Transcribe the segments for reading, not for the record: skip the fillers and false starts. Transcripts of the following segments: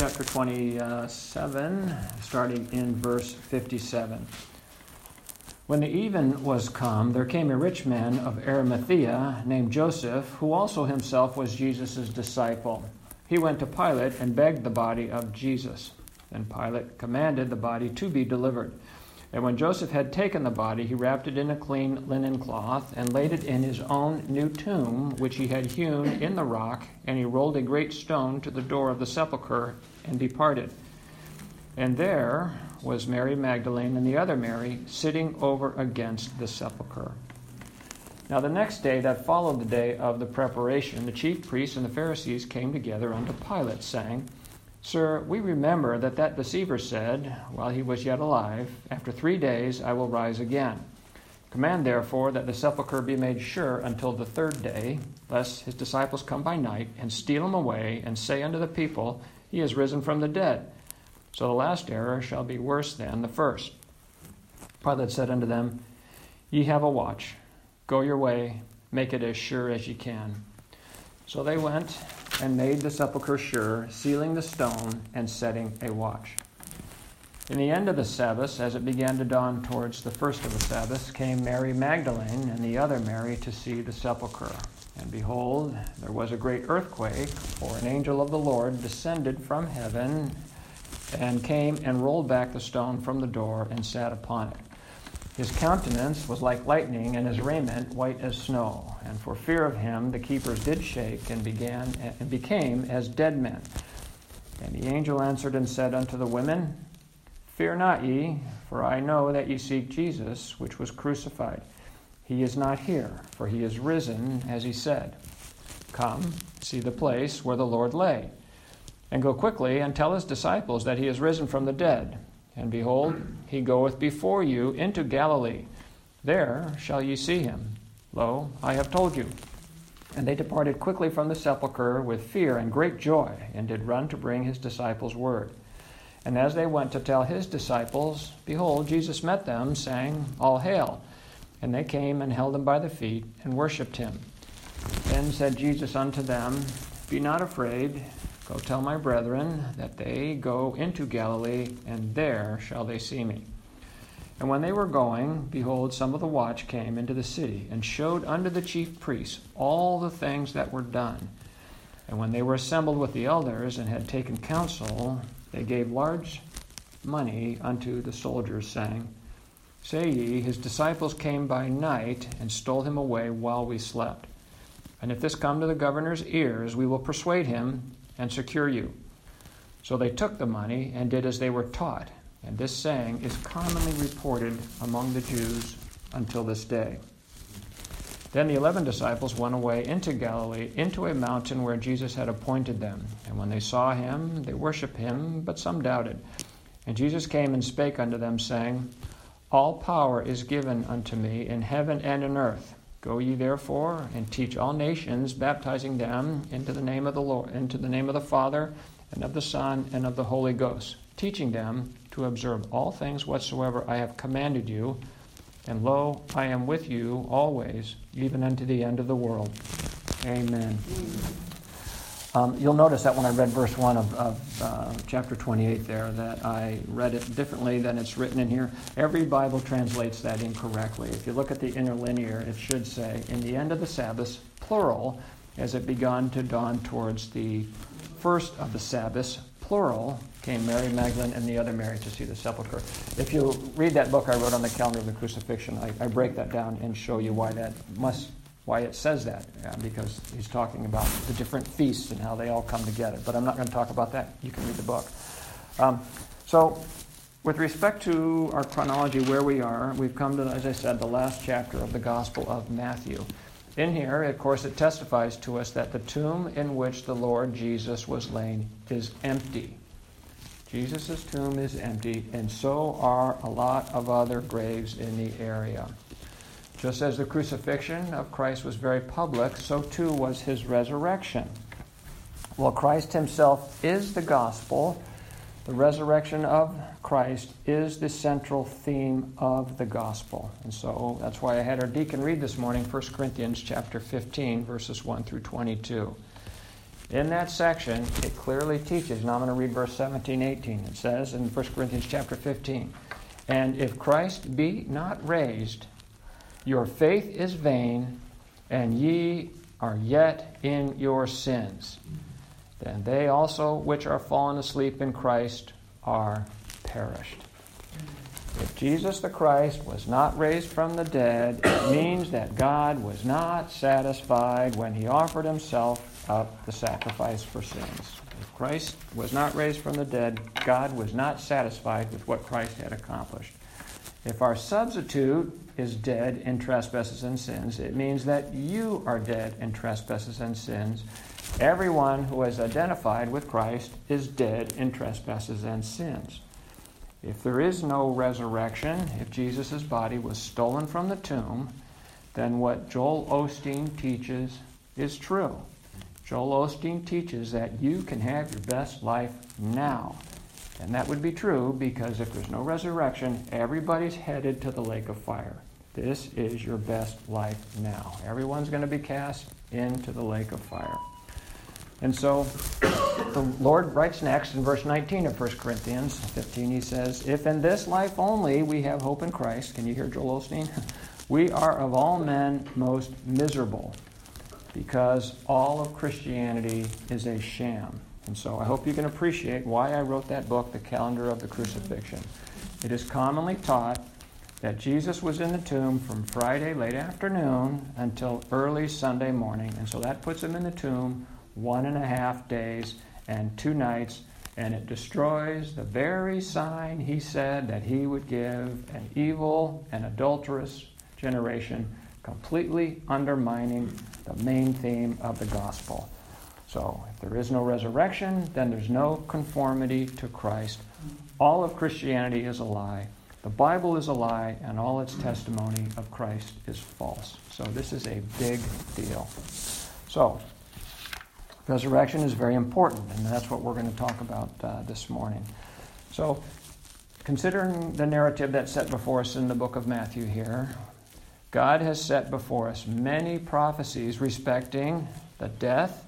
chapter 27, starting in verse 57. When the even was come, there came a rich man of Arimathea named Joseph, who also himself was Jesus' disciple. He went to Pilate and begged the body of Jesus. Then Pilate commanded the body to be delivered. And when Joseph had taken the body, he wrapped it in a clean linen cloth and laid it in his own new tomb, which he had hewn in the rock, and he rolled a great stone to the door of the sepulchre and departed. And there was Mary Magdalene and the other Mary sitting over against the sepulchre. Now the next day that followed the day of the preparation, the chief priests and the Pharisees came together unto Pilate, saying, Sir, we remember that deceiver said, while he was yet alive, After 3 days I will rise again. Command therefore that the sepulchre be made sure until the 3rd day, lest his disciples come by night and steal him away, and say unto the people, He is risen from the dead. So the last error shall be worse than the first. Pilate said unto them, Ye have a watch. Go your way, make it as sure as ye can. So they went and made the sepulchre sure, sealing the stone and setting a watch. In the end of the Sabbath, as it began to dawn towards the first of the Sabbaths, came Mary Magdalene and the other Mary to see the sepulchre. And behold, there was a great earthquake, for an angel of the Lord descended from heaven and came and rolled back the stone from the door and sat upon it. His countenance was like lightning, and his raiment white as snow. And for fear of him, the keepers did shake and became as dead men. And the angel answered and said unto the women, Fear not ye, for I know that ye seek Jesus, which was crucified. He is not here, for he is risen, as he said. Come, see the place where the Lord lay, and go quickly and tell his disciples that he is risen from the dead. And behold, he goeth before you into Galilee. There shall ye see him. Lo, I have told you. And they departed quickly from the sepulchre with fear and great joy, and did run to bring his disciples word. And as they went to tell his disciples, behold, Jesus met them, saying, All hail. And they came and held him by the feet, and worshipped him. Then said Jesus unto them, Be not afraid. Go tell my brethren that they go into Galilee, and there shall they see me. And when they were going, behold, some of the watch came into the city, and showed unto the chief priests all the things that were done. And when they were assembled with the elders, and had taken counsel, they gave large money unto the soldiers, saying, Say ye, his disciples came by night, and stole him away while we slept. And if this come to the governor's ears, we will persuade him, and secure you. So they took the money and did as they were taught. And this saying is commonly reported among the Jews until this day. Then the 11 disciples went away into Galilee, into a mountain where Jesus had appointed them. And when they saw him, they worshipped him, but some doubted. And Jesus came and spake unto them, saying, All power is given unto me in heaven and in earth. Go ye therefore and teach all nations, baptizing them into the name of the Lord, into the name of the Father, and of the Son, and of the Holy Ghost, teaching them to observe all things whatsoever I have commanded you. And lo, I am with you always, even unto the end of the world. Amen. You'll notice that when I read verse 1 of chapter 28 there, that I read it differently than it's written in here. Every Bible translates that incorrectly. If you look at the interlinear, it should say, in the end of the Sabbath, plural, as it began to dawn towards the first of the Sabbaths, plural, came Mary Magdalene and the other Mary to see the sepulchre. If you read that book I wrote on the calendar of the crucifixion, I break that down and show you why it says that, because he's talking about the different feasts and how they all come together. But I'm not going to talk about that. You can read the book. So with respect to our chronology, where we are, we've come to, as I said, the last chapter of the Gospel of Matthew. In here, of course, it testifies to us that the tomb in which the Lord Jesus was laid is empty. Jesus' tomb is empty, and so are a lot of other graves in the area. Just as the crucifixion of Christ was very public, so too was his resurrection. Well, Christ himself is the gospel. The resurrection of Christ is the central theme of the gospel. And so that's why I had our deacon read this morning 1 Corinthians chapter 15, verses 1 through 22. In that section, it clearly teaches, and I'm going to read verse 17, 18. It says in 1 Corinthians chapter 15, "And if Christ be not raised, your faith is vain, and ye are yet in your sins. Then they also which are fallen asleep in Christ are perished." If Jesus the Christ was not raised from the dead, it means that God was not satisfied when he offered himself up the sacrifice for sins. If Christ was not raised from the dead, God was not satisfied with what Christ had accomplished. If our substitute is dead in trespasses and sins, it means that you are dead in trespasses and sins. Everyone who is identified with Christ is dead in trespasses and sins. If there is no resurrection, if Jesus' body was stolen from the tomb, then what Joel Osteen teaches is true. Joel Osteen teaches that you can have your best life now. And that would be true because if there's no resurrection, everybody's headed to the lake of fire. This is your best life now. Everyone's going to be cast into the lake of fire. And so the Lord writes next in verse 19 of 1 Corinthians 15, he says, "If in this life only we have hope in Christ," can you hear Joel Osteen? "We are of all men most miserable, because all of Christianity is a sham." And so I hope you can appreciate why I wrote that book, The Calendar of the Crucifixion. It is commonly taught that Jesus was in the tomb from Friday late afternoon until early Sunday morning. And so that puts him in the tomb 1.5 days and 2 nights, and it destroys the very sign he said that he would give an evil and adulterous generation, completely undermining the main theme of the gospel. So if there is no resurrection, then there's no conformity to Christ. All of Christianity is a lie. The Bible is a lie, and all its testimony of Christ is false. So this is a big deal. So resurrection is very important, and that's what we're going to talk about this morning. So considering the narrative that's set before us in the book of Matthew here, God has set before us many prophecies respecting the death,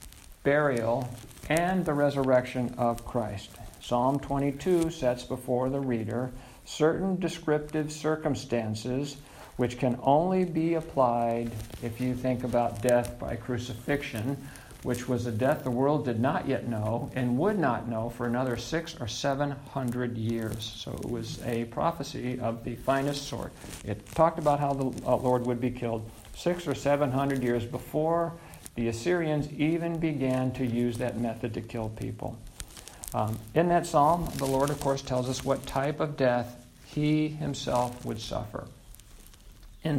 burial, and the resurrection of Christ. Psalm 22 sets before the reader certain descriptive circumstances which can only be applied if you think about death by crucifixion, which was a death the world did not yet know and would not know for another 600 or 700 years. So it was a prophecy of the finest sort. It talked about how the Lord would be killed 600 or 700 years before the Assyrians even began to use that method to kill people. In that psalm, the Lord, of course, tells us what type of death he himself would suffer. In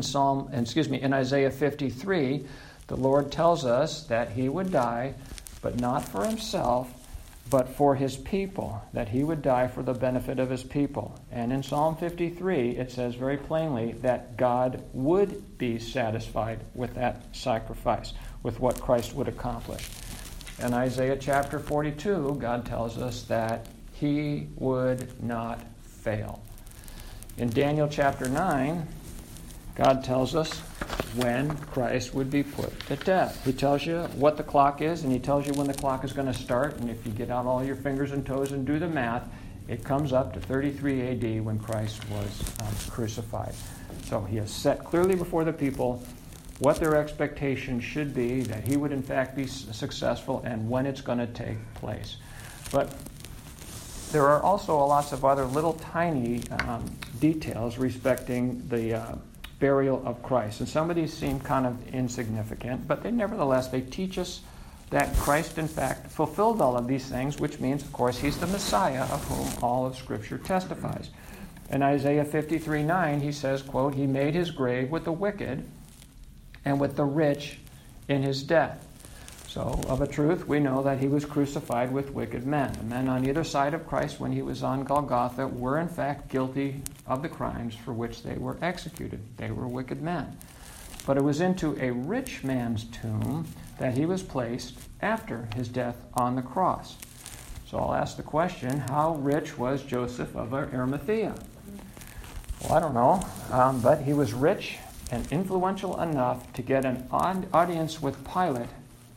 Isaiah 53, the Lord tells us that he would die, but not for himself, but for his people, that he would die for the benefit of his people. And in Psalm 53, it says very plainly that God would be satisfied with that sacrifice, with what Christ would accomplish. In Isaiah chapter 42, God tells us that he would not fail. In Daniel chapter 9, God tells us when Christ would be put to death. He tells you what the clock is, and he tells you when the clock is going to start. And if you get out all your fingers and toes and do the math, it comes up to 33 AD when Christ was crucified. So he has set clearly before the people what their expectation should be, that he would in fact be successful, and when it's going to take place. But there are also lots of other little tiny details respecting the burial of Christ. And some of these seem kind of insignificant, but nevertheless, they teach us that Christ, in fact, fulfilled all of these things, which means, of course, he's the Messiah of whom all of Scripture testifies. In Isaiah 53:9, he says, quote, "He made his grave with the wicked and with the rich in his death." So, of a truth, we know that he was crucified with wicked men. The men on either side of Christ when he was on Golgotha were, in fact, guilty of the crimes for which they were executed. They were wicked men. But it was into a rich man's tomb that he was placed after his death on the cross. So I'll ask the question, how rich was Joseph of Arimathea? Well, I don't know, but he was rich and influential enough to get an audience with Pilate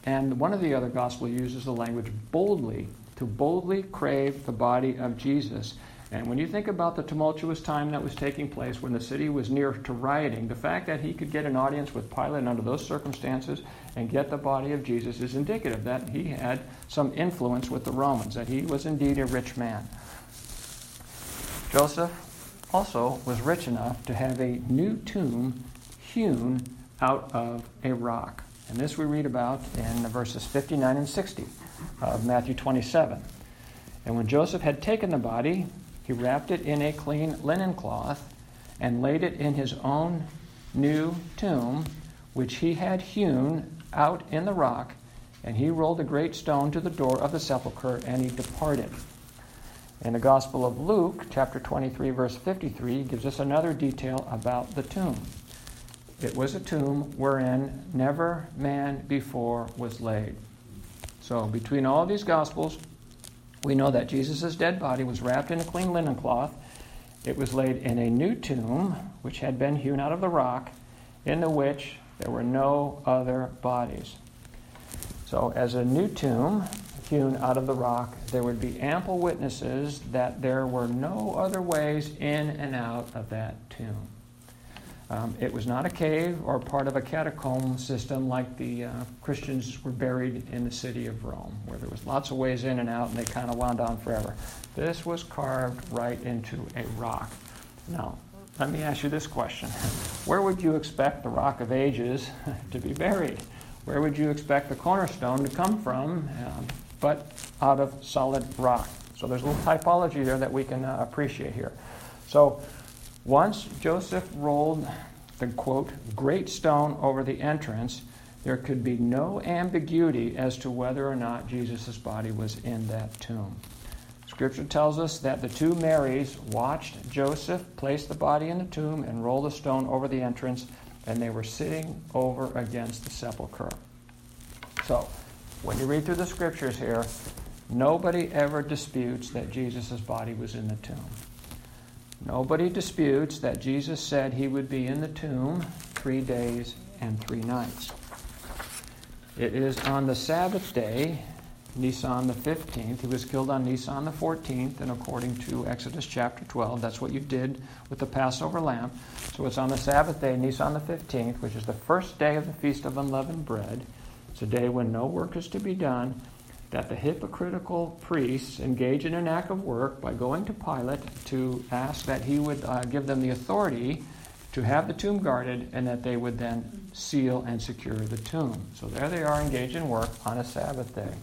And one of the other gospel uses the language boldly, to boldly crave the body of Jesus. And when you think about the tumultuous time that was taking place when the city was near to rioting, the fact that he could get an audience with Pilate under those circumstances and get the body of Jesus is indicative that he had some influence with the Romans, that he was indeed a rich man. Joseph also was rich enough to have a new tomb hewn out of a rock. And this we read about in verses 59 and 60 of Matthew 27. And when Joseph had taken the body, he wrapped it in a clean linen cloth and laid it in his own new tomb, which he had hewn out in the rock, and he rolled a great stone to the door of the sepulchre, and he departed. In the Gospel of Luke, chapter 23, verse 53, gives us another detail about the tomb. It was a tomb wherein never man before was laid. So between all of these Gospels, we know that Jesus' dead body was wrapped in a clean linen cloth. It was laid in a new tomb, which had been hewn out of the rock, in the which there were no other bodies. So as a new tomb hewn out of the rock, there would be ample witnesses that there were no other ways in and out of that tomb. It was not a cave or part of a catacomb system like the Christians were buried in the city of Rome, where there was lots of ways in and out and they kind of wound on forever. This was carved right into a rock. Now, let me ask you this question. Where would you expect the Rock of Ages to be buried? Where would you expect the cornerstone to come from, but out of solid rock? So there's a little typology there that we can appreciate here. So once Joseph rolled the, quote, great stone over the entrance, there could be no ambiguity as to whether or not Jesus' body was in that tomb. Scripture tells us that the two Marys watched Joseph place the body in the tomb and roll the stone over the entrance, and they were sitting over against the sepulchre. So, when you read through the Scriptures here, nobody ever disputes that Jesus' body was in the tomb. Nobody disputes that Jesus said he would be in the tomb 3 days and 3 nights. It is on the Sabbath day, Nisan the 15th. He was killed on Nisan the 14th, and according to Exodus chapter 12, that's what you did with the Passover lamb. So it's on the Sabbath day, Nisan the 15th, which is the first day of the Feast of Unleavened Bread. It's a day when no work is to be done, that the hypocritical priests engage in an act of work by going to Pilate to ask that he would give them the authority to have the tomb guarded, and that they would then seal and secure the tomb. So there they are engaged in work on a Sabbath day.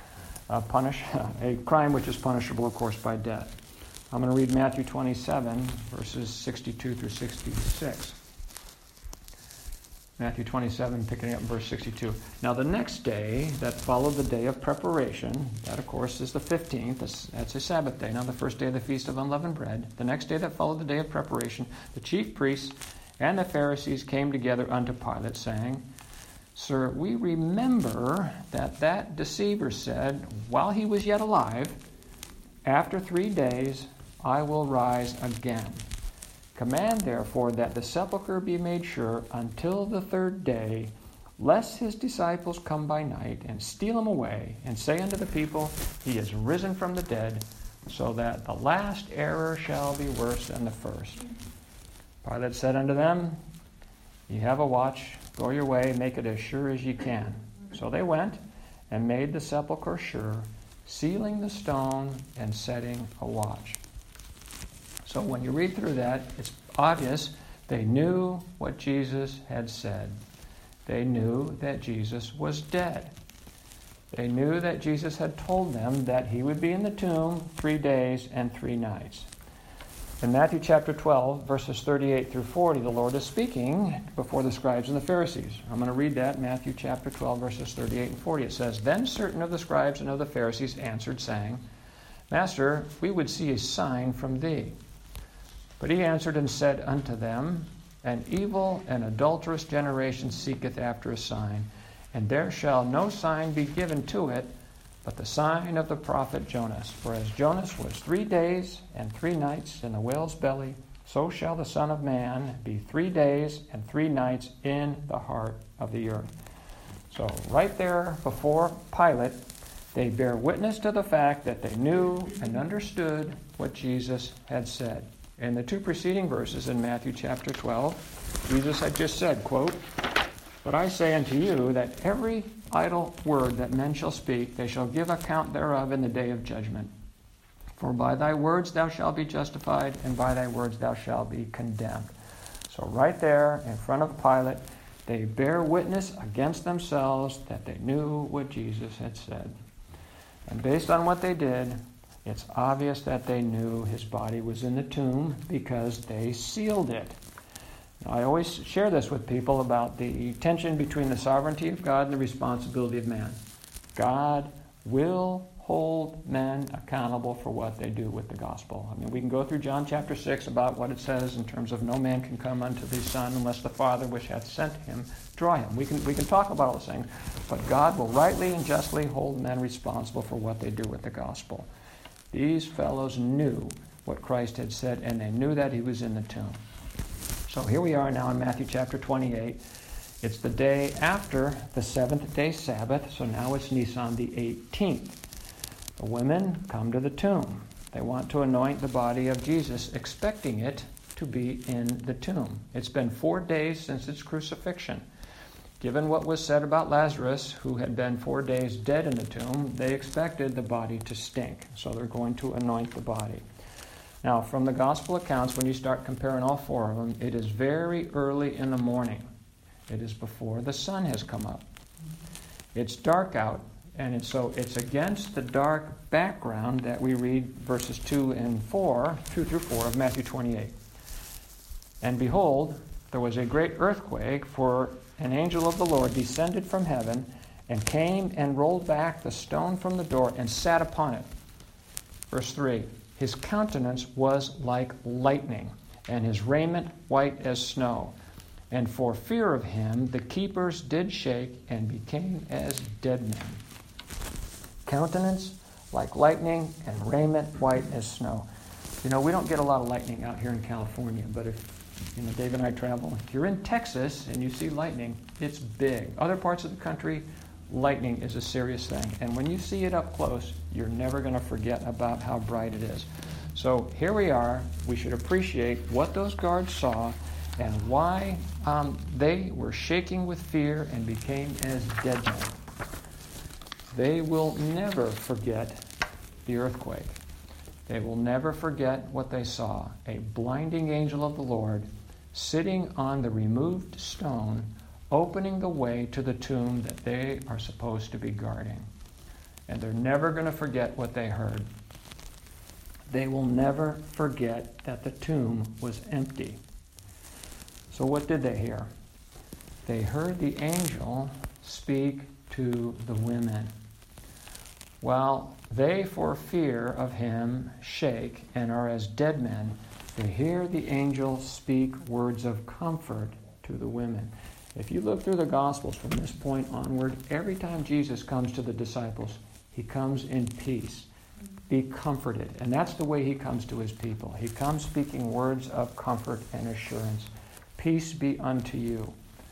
A crime which is punishable, of course, by death. I'm going to read Matthew 27, verses 62 through 66. Matthew 27, picking up in verse 62. Now the next day that followed the day of preparation, that of course is the 15th, that's a Sabbath day, now the first day of the Feast of Unleavened Bread. The next day that followed the day of preparation, the chief priests and the Pharisees came together unto Pilate, saying, Sir, we remember that deceiver said, while he was yet alive, after 3 days I will rise again. Command, therefore, that the sepulchre be made sure until the 3rd day, lest his disciples come by night and steal him away, and say unto the people, He is risen from the dead, so that the last error shall be worse than the first. Pilate said unto them, Ye have a watch, go your way, make it as sure as ye can. So they went and made the sepulchre sure, sealing the stone and setting a watch. So when you read through that, it's obvious they knew what Jesus had said. They knew that Jesus was dead. They knew that Jesus had told them that he would be in the tomb 3 days and 3 nights. In Matthew chapter 12, verses 38 through 40, the Lord is speaking before the scribes and the Pharisees. I'm going to read that, Matthew chapter 12, verses 38 and 40. It says, Then certain of the scribes and of the Pharisees answered, saying, Master, we would see a sign from thee. But he answered and said unto them, An evil and adulterous generation seeketh after a sign, and there shall no sign be given to it, but the sign of the prophet Jonas. For as Jonas was 3 days and 3 nights in the whale's belly, so shall the Son of Man be 3 days and 3 nights in the heart of the earth. So right there before Pilate, they bear witness to the fact that they knew and understood what Jesus had said. In the two preceding verses in Matthew chapter 12, Jesus had just said, quote, "But I say unto you that every idle word that men shall speak, they shall give account thereof in the day of judgment. For by thy words thou shalt be justified, and by thy words thou shalt be condemned." So right there in front of Pilate, they bear witness against themselves that they knew what Jesus had said. And based on what they did, it's obvious that they knew his body was in the tomb because they sealed it. Now, I always share this with people about the tension between the sovereignty of God and the responsibility of man. God will hold men accountable for what they do with the gospel. I mean, we can go through John chapter 6 about what it says in terms of no man can come unto the Son unless the Father which hath sent him draw him. We can talk about all those things, but God will rightly and justly hold men responsible for what they do with the gospel. These fellows knew what Christ had said, and they knew that he was in the tomb. So here we are now in Matthew chapter 28. It's the day after the seventh-day Sabbath, so now it's Nisan the 18th. The women come to the tomb. They want to anoint the body of Jesus, expecting it to be in the tomb. It's been 4 days since its crucifixion. Given what was said about Lazarus, who had been 4 days dead in the tomb, they expected the body to stink. So they're going to anoint the body. Now, from the gospel accounts, when you start comparing all four of them, it is very early in the morning. It is before the sun has come up. It's dark out, and so it's against the dark background that we read verses 2 through 4 of Matthew 28. "And behold, there was a great earthquake, for an angel of the Lord descended from heaven and came and rolled back the stone from the door and sat upon it." Verse 3, "His countenance was like lightning, and his raiment white as snow. And for fear of him, the keepers did shake and became as dead men." Countenance like lightning and raiment white as snow. You know, we don't get a lot of lightning out here in California, but if Dave and I travel, if you're in Texas and you see lightning, it's big. Other parts of the country, lightning is a serious thing. And when you see it up close, you're never going to forget about how bright it is. So here we are. We should appreciate what those guards saw and why they were shaking with fear and became as dead men. They will never forget the earthquake. They will never forget what they saw. A blinding angel of the Lord sitting on the removed stone, opening the way to the tomb that they are supposed to be guarding. And they're never going to forget what they heard. They will never forget that the tomb was empty. So what did they hear? They heard the angel speak to the women. While they, for fear of him, shake and are as dead men, they hear the angel speak words of comfort to the women. If you look through the Gospels from this point onward, every time Jesus comes to the disciples, he comes in peace. Be comforted. And that's the way he comes to his people. He comes speaking words of comfort and assurance. Peace be unto you.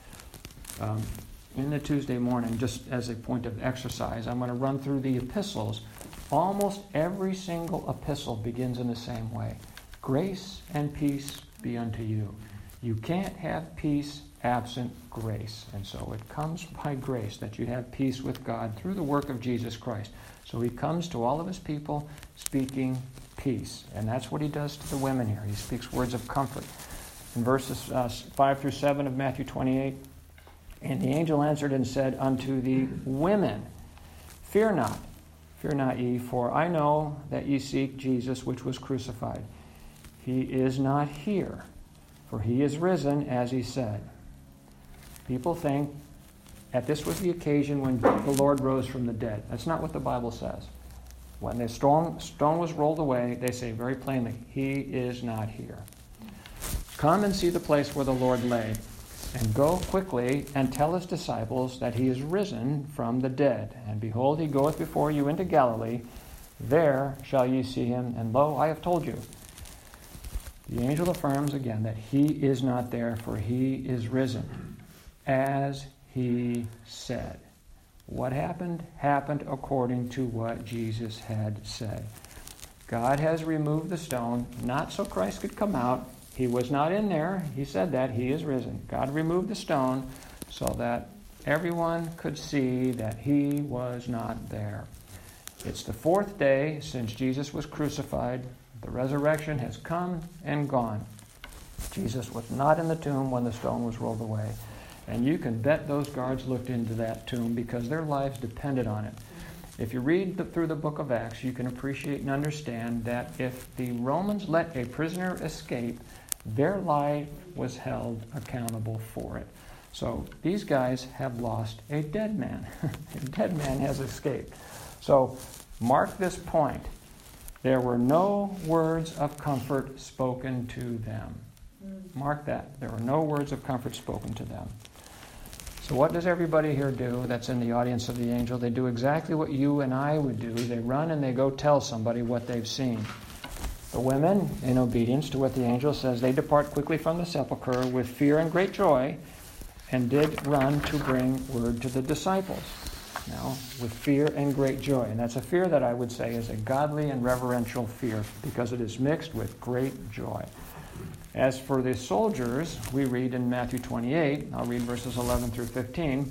In the Tuesday morning, just as a point of exercise, I'm going to run through the epistles. Almost every single epistle begins in the same way. Grace and peace be unto you. You can't have peace absent grace. And so it comes by grace that you have peace with God through the work of Jesus Christ. So he comes to all of his people speaking peace. And that's what he does to the women here. He speaks words of comfort. In verses 5 through 7 of Matthew 28, "And the angel answered and said unto the women, Fear not ye, for I know that ye seek Jesus which was crucified. He is not here, for he is risen, as he said." People think that this was the occasion when the Lord rose from the dead. That's not what the Bible says. When the stone was rolled away, they say very plainly, he is not here. Come and see the place where the Lord lay, and go quickly and tell his disciples that he is risen from the dead. And behold, he goeth before you into Galilee. There shall ye see him, and lo, I have told you. The angel affirms again that he is not there, for he is risen, as he said. What happened according to what Jesus had said. God has removed the stone, not so Christ could come out. He was not in there. He said that. He is risen. God removed the stone so that everyone could see that he was not there. It's the fourth day since Jesus was crucified. The resurrection has come and gone. Jesus was not in the tomb when the stone was rolled away. And you can bet those guards looked into that tomb because their lives depended on it. If you read through the book of Acts, you can appreciate and understand that if the Romans let a prisoner escape, their life was held accountable for it. So these guys have lost a dead man. A dead man has escaped. So mark this point. There were no words of comfort spoken to them. Mark that. There were no words of comfort spoken to them. So what does everybody here do that's in the audience of the angel? They do exactly what you and I would do. They run and they go tell somebody what they've seen. The women, in obedience to what the angel says, they depart quickly from the sepulchre with fear and great joy, and did run to bring word to the disciples. Now, with fear and great joy. And that's a fear that I would say is a godly and reverential fear, because it is mixed with great joy. As for the soldiers, we read in Matthew 28, I'll read verses 11 through 15.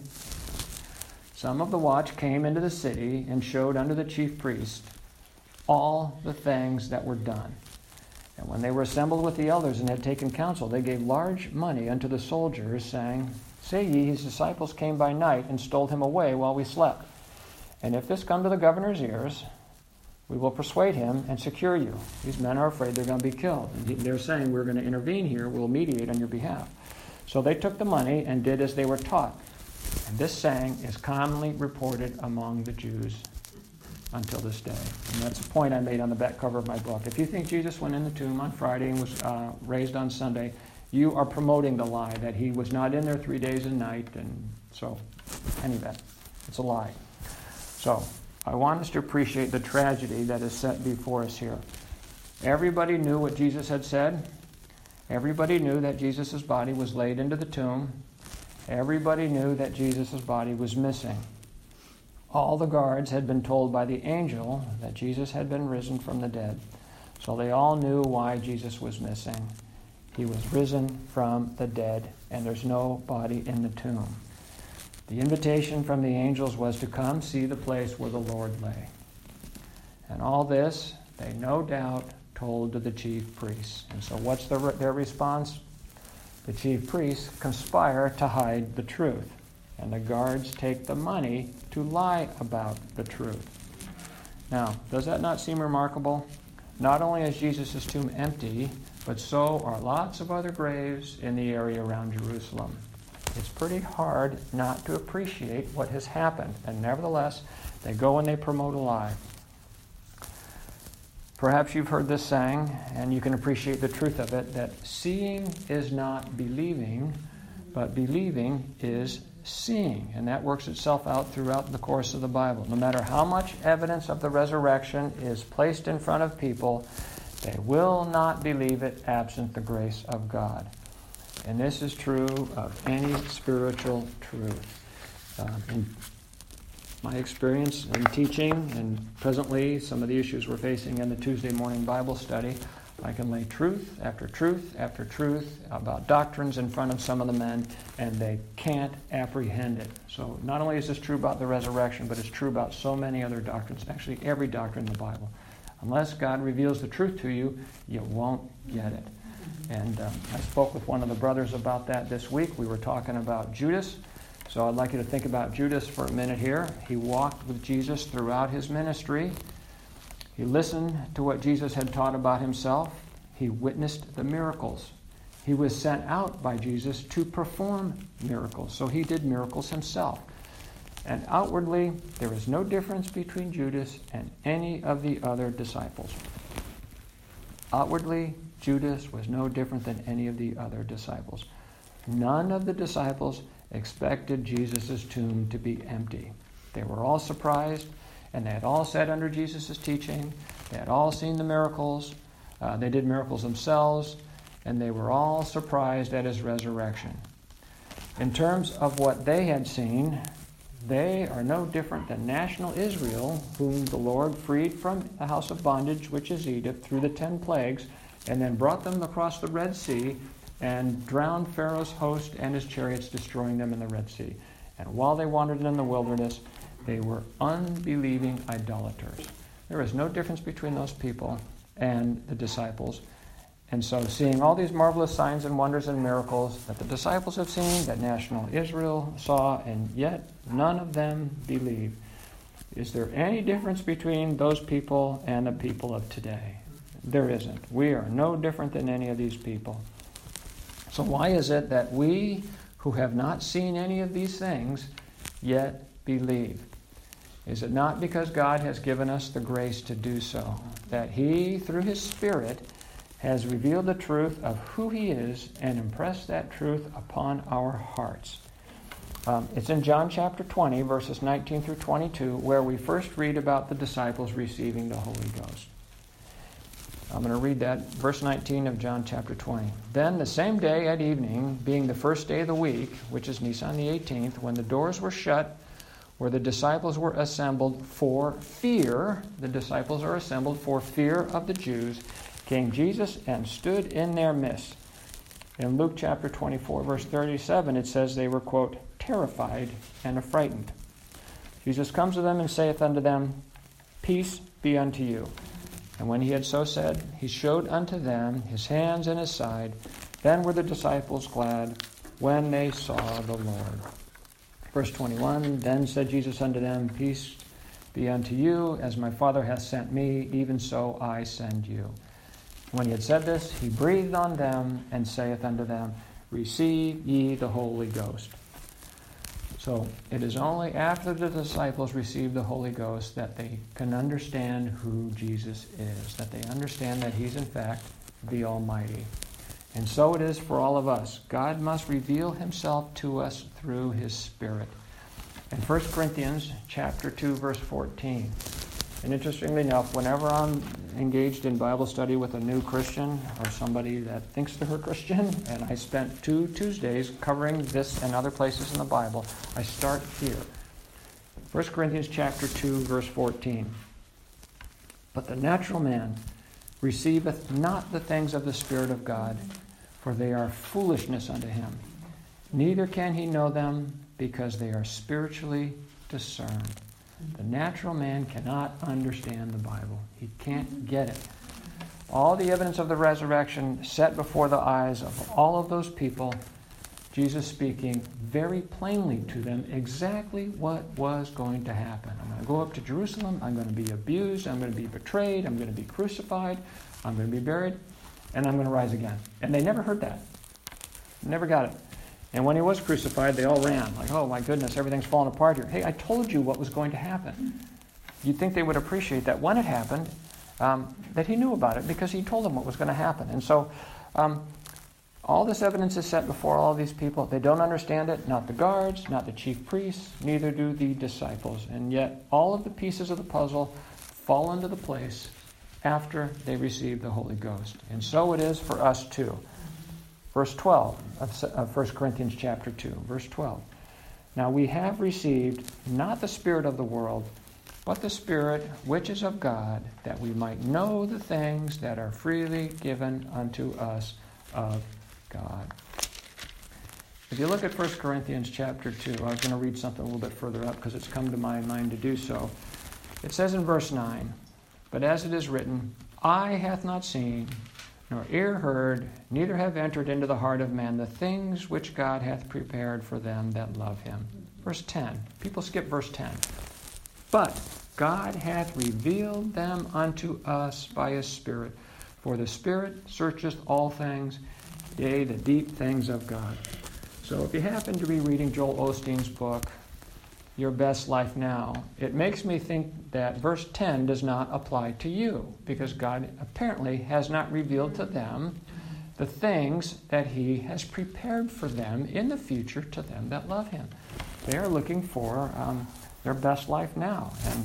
Some of the watch came into the city and showed unto the chief priest all the things that were done. And when they were assembled with the elders and had taken counsel, they gave large money unto the soldiers, saying, Say ye, his disciples came by night and stole him away while we slept. And if this come to the governor's ears, we will persuade him and secure you. These men are afraid they're going to be killed. And they're saying, we're going to intervene here. We'll mediate on your behalf. So they took the money and did as they were taught. And this saying is commonly reported among the Jews until this day. And that's a point I made on the back cover of my book. If you think Jesus went in the tomb on Friday and was raised on Sunday, you are promoting the lie that he was not in there 3 days and night. And so, anyway, it's a lie. So, I want us to appreciate the tragedy that is set before us here. Everybody knew what Jesus had said. Everybody knew that Jesus' body was laid into the tomb. Everybody knew that Jesus' body was missing. All the guards had been told by the angel that Jesus had been risen from the dead. So they all knew why Jesus was missing. He was risen from the dead, and there's no body in the tomb. The invitation from the angels was to come see the place where the Lord lay. And all this, they no doubt told to the chief priests. And so what's their response? The chief priests conspire to hide the truth. And the guards take the money to lie about the truth. Now, does that not seem remarkable? Not only is Jesus' tomb empty, but so are lots of other graves in the area around Jerusalem. It's pretty hard not to appreciate what has happened. And nevertheless, they go and they promote a lie. Perhaps you've heard this saying, and you can appreciate the truth of it, that seeing is not believing, but believing is seeing. And that works itself out throughout the course of the Bible. No matter how much evidence of the resurrection is placed in front of people, they will not believe it absent the grace of God. And this is true of any spiritual truth. In my experience in teaching, and presently some of the issues we're facing in the Tuesday morning Bible study, I can lay truth after truth after truth about doctrines in front of some of the men, and they can't apprehend it. So not only is this true about the resurrection, but it's true about so many other doctrines, actually every doctrine in the Bible. Unless God reveals the truth to you, you won't get it. And I spoke with one of the brothers about that this week. We were talking about Judas. So I'd like you to think about Judas for a minute here. He walked with Jesus throughout his ministry. He listened to what Jesus had taught about himself. He witnessed the miracles. He was sent out by Jesus to perform miracles. So he did miracles himself. And outwardly, there is no difference between Judas and any of the other disciples. Outwardly, Judas was no different than any of the other disciples. None of the disciples expected Jesus' tomb to be empty. They were all surprised, and they had all sat under Jesus' teaching. They had all seen the miracles. They did miracles themselves, and they were all surprised at his resurrection. In terms of what they had seen, They are no different than national Israel, whom the Lord freed from the house of bondage, which is Egypt, through the 10 plagues, and then brought them across the Red Sea and drowned Pharaoh's host and his chariots, destroying them in the Red Sea. And while they wandered in the wilderness, they were unbelieving idolaters. There is no difference between those people and the disciples. And so seeing all these marvelous signs and wonders and miracles that the disciples have seen, that national Israel saw, and yet none of them believed. Is there any difference between those people and the people of today? There isn't. We are no different than any of these people. So why is it that we who have not seen any of these things yet believe? Is it not because God has given us the grace to do so, that He, through His Spirit, has revealed the truth of who He is and impressed that truth upon our hearts? It's in John chapter 20, verses 19 through 22, where we first read about the disciples receiving the Holy Ghost. I'm going to read that, verse 19 of John chapter 20. Then the same day at evening, being the first day of the week, which is Nisan the 18th, when the doors were shut, where the disciples were assembled for fear, the disciples are assembled for fear of the Jews, came Jesus and stood in their midst. In Luke chapter 24, verse 37, it says they were, quote, terrified and affrighted. Jesus comes to them and saith unto them, Peace be unto you. And when he had so said, he showed unto them his hands and his side. Then were the disciples glad when they saw the Lord. Verse 21, Then said Jesus unto them, Peace be unto you, as my Father hath sent me, even so I send you. When he had said this, he breathed on them, and saith unto them, Receive ye the Holy Ghost. So it is only after the disciples receive the Holy Ghost that they can understand who Jesus is, that they understand that He's in fact the Almighty. And so it is for all of us. God must reveal Himself to us through His Spirit. In 1 Corinthians chapter 2, verse 14, and interestingly enough, whenever I'm engaged in Bible study with a new Christian or somebody that thinks they're a Christian, and I spent 2 Tuesdays covering this and other places in the Bible, I start here. 1 Corinthians chapter 2, verse 14. But the natural man receiveth not the things of the Spirit of God, for they are foolishness unto him. Neither can he know them, because they are spiritually discerned. The natural man cannot understand the Bible. He can't get it. All the evidence of the resurrection set before the eyes of all of those people, Jesus speaking very plainly to them exactly what was going to happen. I'm going to go up to Jerusalem. I'm going to be abused. I'm going to be betrayed. I'm going to be crucified. I'm going to be buried. And I'm going to rise again. And they never heard that. Never got it. And when he was crucified, they all ran. Like, oh my goodness, everything's falling apart here. Hey, I told you what was going to happen. You'd think they would appreciate that when it happened, that he knew about it because he told them what was going to happen. And so all this evidence is set before all these people. They don't understand it, not the guards, not the chief priests, neither do the disciples. And yet all of the pieces of the puzzle fall into the place after they receive the Holy Ghost. And so it is for us too. Verse 12 of 1 Corinthians chapter 2, verse 12. Now we have received not the spirit of the world, but the Spirit which is of God, that we might know the things that are freely given unto us of God. If you look at 1 Corinthians chapter 2, I was going to read something a little bit further up because it's come to my mind to do so. It says in verse 9, But as it is written, Eye hath not seen, nor ear heard, neither have entered into the heart of man the things which God hath prepared for them that love him. Verse 10. People skip verse 10. But God hath revealed them unto us by His Spirit. For the Spirit searcheth all things, yea, the deep things of God. So if you happen to be reading Joel Osteen's book, Your Best Life Now, it makes me think that verse 10 does not apply to you, because God apparently has not revealed to them the things that He has prepared for them in the future to them that love Him. They are looking for their best life now. And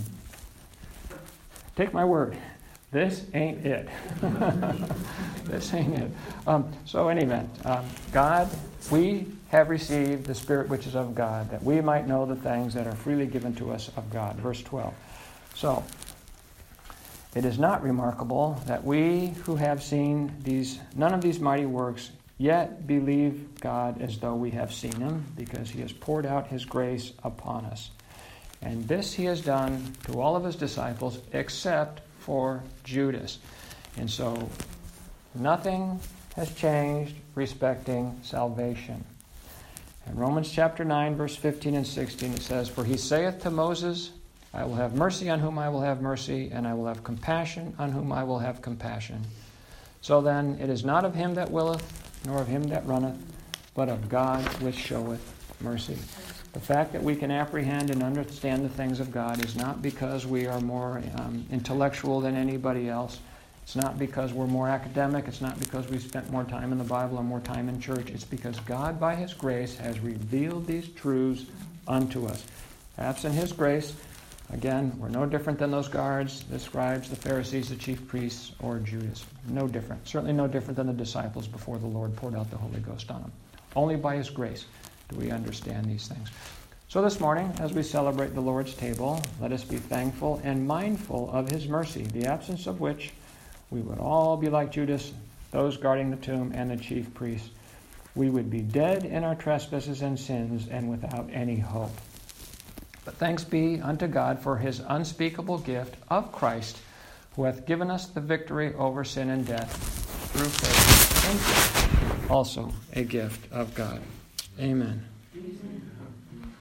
take my word, this ain't it. This ain't it. So in any event, God we have received the Spirit which is of God, that we might know the things that are freely given to us of God. Verse 12. So, it is not remarkable that we who have seen none of these mighty works yet believe God as though we have seen him, because he has poured out his grace upon us. And this he has done to all of his disciples except for Judas. And so nothing has changed respecting salvation. In Romans chapter 9, verse 15 and 16, it says, "For he saith to Moses, I will have mercy on whom I will have mercy, and I will have compassion on whom I will have compassion. So then it is not of him that willeth, nor of him that runneth, but of God which showeth mercy." The fact that we can apprehend and understand the things of God is not because we are more intellectual than anybody else. It's not because we're more academic. It's not because we spent more time in the Bible or more time in church. It's because God, by his grace, has revealed these truths unto us. Absent his grace, again, we're no different than those guards, the scribes, the Pharisees, the chief priests, or Judas. No different. Certainly no different than the disciples before the Lord poured out the Holy Ghost on them. Only by his grace do we understand these things. So this morning, as we celebrate the Lord's table, let us be thankful and mindful of his mercy, the absence of which we would all be like Judas, those guarding the tomb, and the chief priests. We would be dead in our trespasses and sins and without any hope. But thanks be unto God for his unspeakable gift of Christ, who hath given us the victory over sin and death through faith in Christ, also a gift of God. Amen.